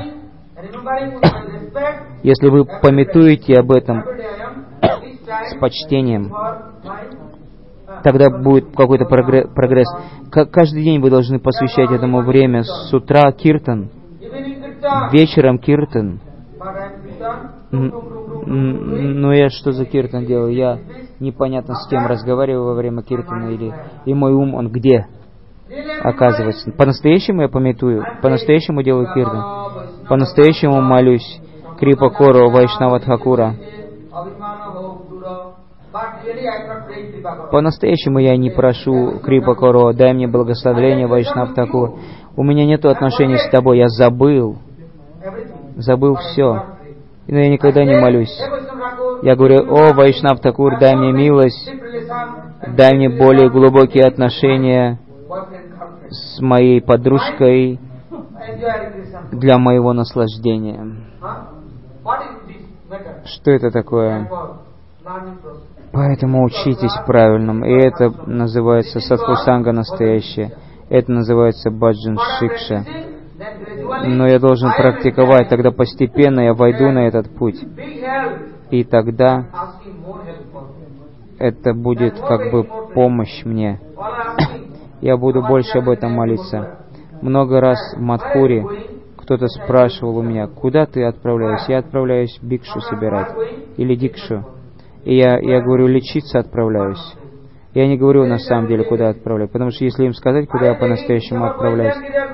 Если вы памятуете об этом с почтением, тогда будет какой-то прогресс. Каждый день вы должны посвящать этому время. С утра киртан, вечером киртан, Но я что за киртан делаю? Я непонятно с кем разговариваю во время киртана, и мой ум, он где? Оказывается, по-настоящему я памятую, по-настоящему делаю киртан, по-настоящему молюсь Крипа Коро Вайшнава Тхакура. По-настоящему я не прошу Крипа Коро, дай мне благословение Вайшнав Тхакур. У меня нет отношений с тобой, я забыл все. Но я никогда не молюсь. Я говорю: о, Вайшнав Тхакур, дай мне милость, дай мне более глубокие отношения с моей подружкой для моего наслаждения. Что это такое? Поэтому учитесь правильному. И это называется садхусанга настоящее. Это называется баджан шикша. Но я должен практиковать, тогда постепенно я войду на этот путь. И тогда это будет как бы помощь мне. Я буду больше об этом молиться. Много раз в Мадхуре кто-то спрашивал у меня: куда ты отправляешься? Я отправляюсь бикшу собирать или дикшу. И я говорю: лечиться отправляюсь. Я не говорю на самом деле, куда отправляюсь, потому что если им сказать, куда я по-настоящему отправляюсь,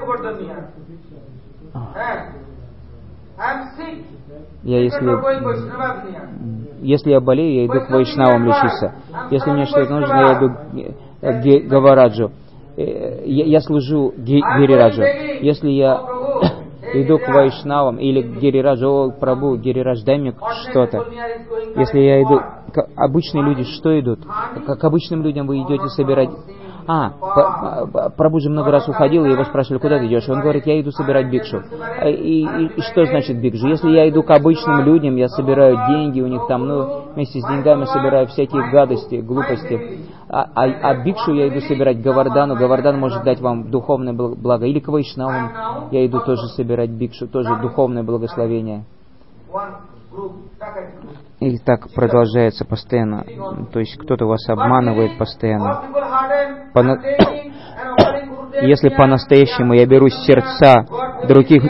если я болею, я иду к вайшнавам лечиться. Если мне что-то нужно, я иду к Гавараджу. Я служу Гирираджу. Если я иду к вайшнавам или к Гирираджу: о, Прабху, Гирирадж, дай мне что-то. Если я иду... Обычные люди что идут? К обычным людям вы идете собирать... Прабху же много раз уходил, и его спрашивали: куда ты идешь? Он говорит: я иду собирать бикшу. И что значит бикшу? Если я иду к обычным людям, я собираю деньги у них там, вместе с деньгами собираю всякие гадости, глупости. А бикшу я иду собирать Гавардану. Гавардан может дать вам духовное благо. Или к вайшнавам я иду тоже собирать бикшу, тоже духовное благословение. И так продолжается постоянно. То есть кто-то вас обманывает постоянно. Если по-настоящему я беру сердца других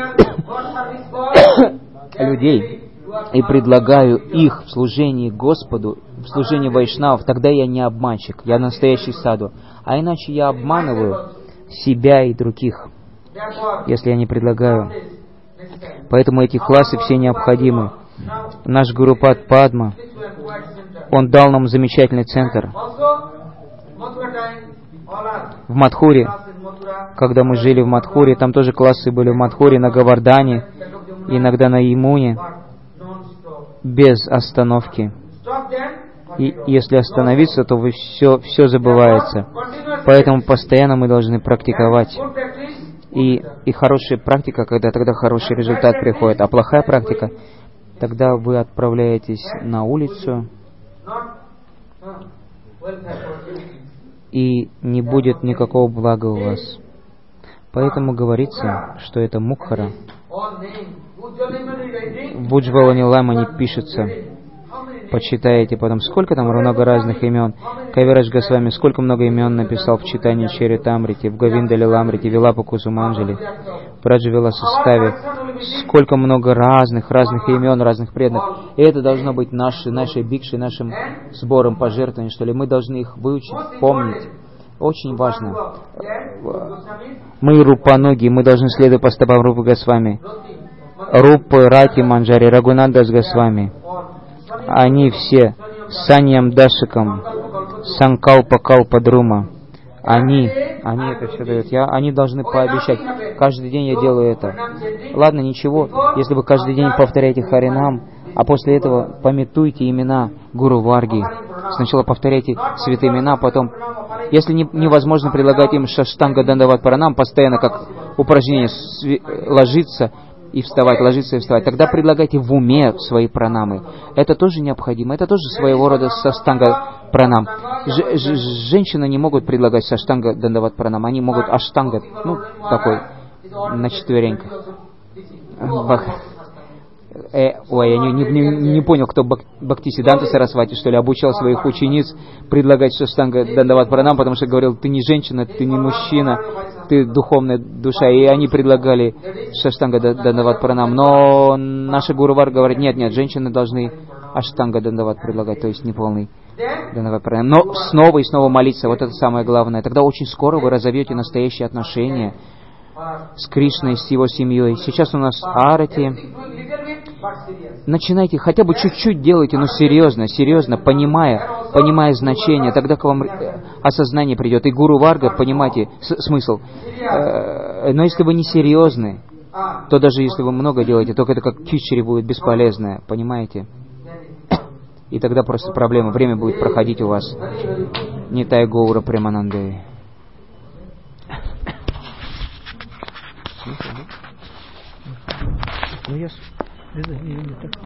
людей и предлагаю их в служении Господу, в служении вайшнавов, тогда я не обманщик, я настоящий саду. А иначе я обманываю себя и других, если я не предлагаю. Поэтому эти классы все необходимы. Наш Гурупад Падма, он дал нам замечательный центр. В Мадхуре, когда мы жили в Мадхуре, там тоже классы были в Мадхуре, на Гавардане, иногда на Ямуне, без остановки. И если остановиться, то все забывается. Поэтому постоянно мы должны практиковать. И хорошая практика, тогда хороший результат приходит. А плохая практика, тогда вы отправляетесь на улицу, и не будет никакого блага у вас. Поэтому говорится, что это мукхара. В Уджвалани Ламани пишется, почитаете потом, сколько там много разных имен. Кавирадж Госвами сколько много имен написал в читании Чаритамрити, в Говинда Лиламрити, Вилапа Кусуманджали, в Раджавила составе. Сколько много разных имен, разных преданных. И это должно быть нашей бикшей, нашим сбором пожертвований, что ли. Мы должны их выучить, помнить. Очень важно. Мы рупаноги, мы должны следовать по стопам Рупы Госвами. Рупы, Рати, Манджари, Рагунандас Госвами. Они все Саньям Дашикам, Санкалпа Калпа Друма. Они это все дают. Они должны пообещать. Каждый день я делаю это. Ладно, ничего, если вы каждый день повторяете Харинам, а после этого памятуйте имена Гуру Варги. Сначала повторяйте святые имена, потом... Если невозможно предлагать им Шаштанга Дандават Пранам, постоянно как упражнение ложиться и вставать, ложиться и вставать, тогда предлагайте в уме свои пранамы. Это тоже необходимо. Это тоже своего рода Саштанга Пранам. Женщины не могут предлагать Саштанга Дандават Пранам. Они могут Аштанга, такой, на четвереньках. я не понял, кто Бхактисиданта Сарасвати, что ли, обучал своих учениц предлагать Шаштанга Дандават Пранам, потому что говорил, ты не женщина, ты не мужчина, ты духовная душа. И они предлагали Шаштанга Дандават Пранам. Но наши Гурувар говорят, нет, женщины должны Аштанга Дандават предлагать, то есть неполный Дандават Пранам. Но снова и снова молиться, вот это самое главное. Тогда очень скоро вы разовьете настоящие отношения с Кришной, с его семьей. Сейчас у нас арати. Начинайте, хотя бы чуть-чуть делайте, но серьезно, понимая значение. Тогда к вам осознание придет. И Гуру Варга, понимаете смысл. Но если вы не серьезны, то даже если вы много делаете, только это как кичери будет бесполезное, понимаете? И тогда просто проблема. Время будет проходить у вас. Нитай Гаура Премананды. Ну, я...